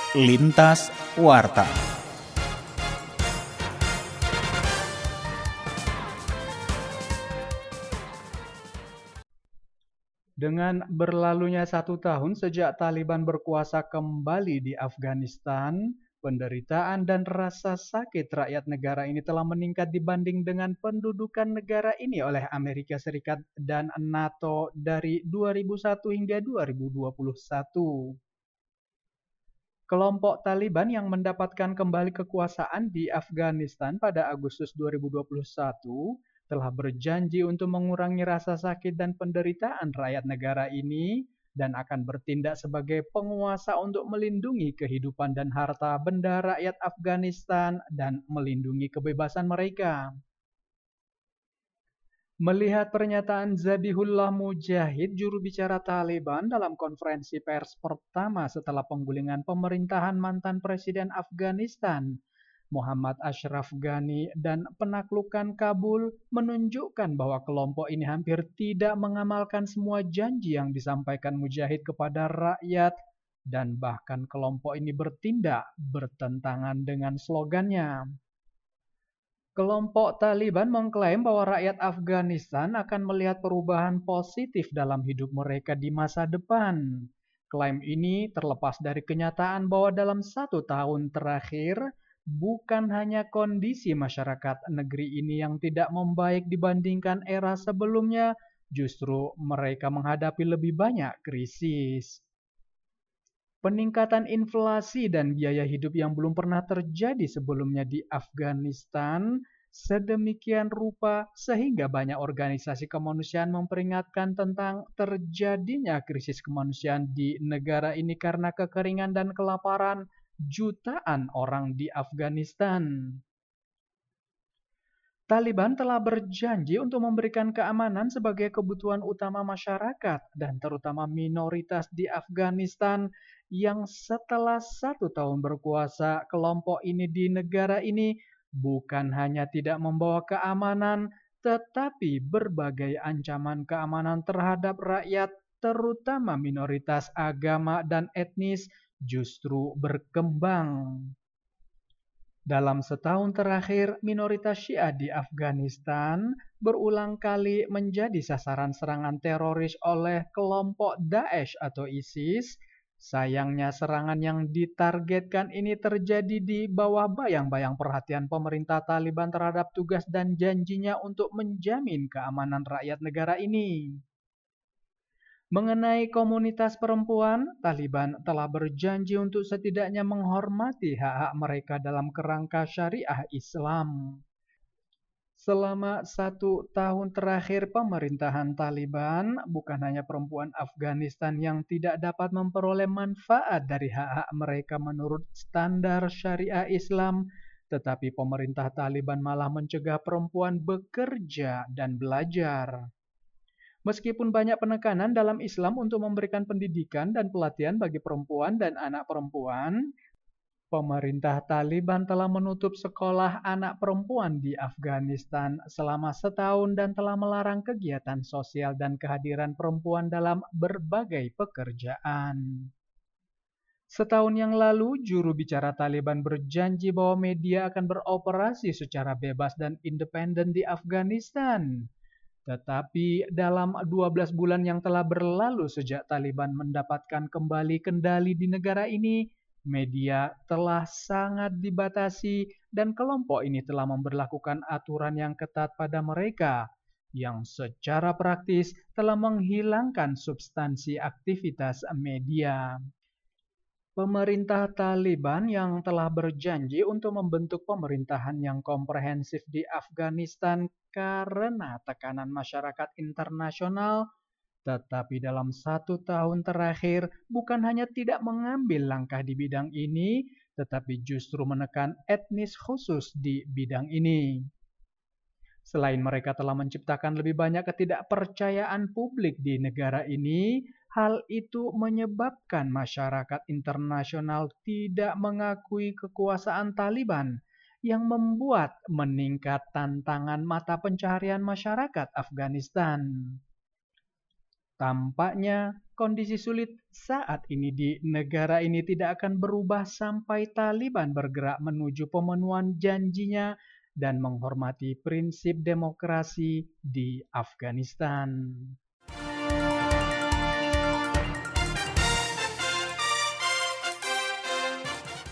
Lintas Warta. Dengan berlalunya 1 tahun sejak Taliban berkuasa kembali di Afghanistan, penderitaan dan rasa sakit rakyat negara ini telah meningkat dibanding dengan pendudukan negara ini oleh Amerika Serikat dan NATO dari 2001 hingga 2021. Kelompok Taliban yang mendapatkan kembali kekuasaan di Afghanistan pada Agustus 2021 telah berjanji untuk mengurangi rasa sakit dan penderitaan rakyat negara ini dan akan bertindak sebagai penguasa untuk melindungi kehidupan dan harta benda rakyat Afghanistan dan melindungi kebebasan mereka. Melihat pernyataan Zabihullah Mujahid, juru bicara Taliban dalam konferensi pers pertama setelah penggulingan pemerintahan mantan Presiden Afghanistan, Muhammad Ashraf Ghani, dan penaklukan Kabul menunjukkan bahwa kelompok ini hampir tidak mengamalkan semua janji yang disampaikan Mujahid kepada rakyat, dan bahkan kelompok ini bertindak bertentangan dengan slogannya. Kelompok Taliban mengklaim bahwa rakyat Afghanistan akan melihat perubahan positif dalam hidup mereka di masa depan. Klaim ini terlepas dari kenyataan bahwa dalam 1 tahun terakhir, bukan hanya kondisi masyarakat negeri ini yang tidak membaik dibandingkan era sebelumnya, justru mereka menghadapi lebih banyak krisis. Peningkatan inflasi dan biaya hidup yang belum pernah terjadi sebelumnya di Afghanistan sedemikian rupa sehingga banyak organisasi kemanusiaan memperingatkan tentang terjadinya krisis kemanusiaan di negara ini karena kekeringan dan kelaparan jutaan orang di Afghanistan. Taliban telah berjanji untuk memberikan keamanan sebagai kebutuhan utama masyarakat dan terutama minoritas di Afghanistan yang setelah 1 tahun berkuasa, kelompok ini di negara ini bukan hanya tidak membawa keamanan, tetapi berbagai ancaman keamanan terhadap rakyat, terutama minoritas agama dan etnis, justru berkembang. Dalam setahun terakhir, minoritas Syiah di Afghanistan berulang kali menjadi sasaran serangan teroris oleh kelompok Daesh atau ISIS. Sayangnya serangan yang ditargetkan ini terjadi di bawah bayang-bayang perhatian pemerintah Taliban terhadap tugas dan janjinya untuk menjamin keamanan rakyat negara ini. Mengenai komunitas perempuan, Taliban telah berjanji untuk setidaknya menghormati hak-hak mereka dalam kerangka syariah Islam. Selama 1 tahun terakhir pemerintahan Taliban, bukan hanya perempuan Afghanistan yang tidak dapat memperoleh manfaat dari hak-hak mereka menurut standar syariah Islam, tetapi pemerintah Taliban malah mencegah perempuan bekerja dan belajar. Meskipun banyak penekanan dalam Islam untuk memberikan pendidikan dan pelatihan bagi perempuan dan anak perempuan, pemerintah Taliban telah menutup sekolah anak perempuan di Afghanistan selama setahun dan telah melarang kegiatan sosial dan kehadiran perempuan dalam berbagai pekerjaan. Setahun yang lalu, juru bicara Taliban berjanji bahwa media akan beroperasi secara bebas dan independen di Afghanistan. Tetapi dalam 12 bulan yang telah berlalu sejak Taliban mendapatkan kembali kendali di negara ini, media telah sangat dibatasi dan kelompok ini telah memberlakukan aturan yang ketat pada mereka, yang secara praktis telah menghilangkan substansi aktivitas media. Pemerintah Taliban yang telah berjanji untuk membentuk pemerintahan yang komprehensif di Afghanistan karena tekanan masyarakat internasional, tetapi dalam 1 tahun terakhir bukan hanya tidak mengambil langkah di bidang ini, tetapi justru menekan etnis khusus di bidang ini. Selain mereka telah menciptakan lebih banyak ketidakpercayaan publik di negara ini, hal itu menyebabkan masyarakat internasional tidak mengakui kekuasaan Taliban, yang membuat meningkat tantangan mata pencaharian masyarakat Afghanistan. Tampaknya kondisi sulit saat ini di negara ini tidak akan berubah sampai Taliban bergerak menuju pemenuhan janjinya dan menghormati prinsip demokrasi di Afghanistan.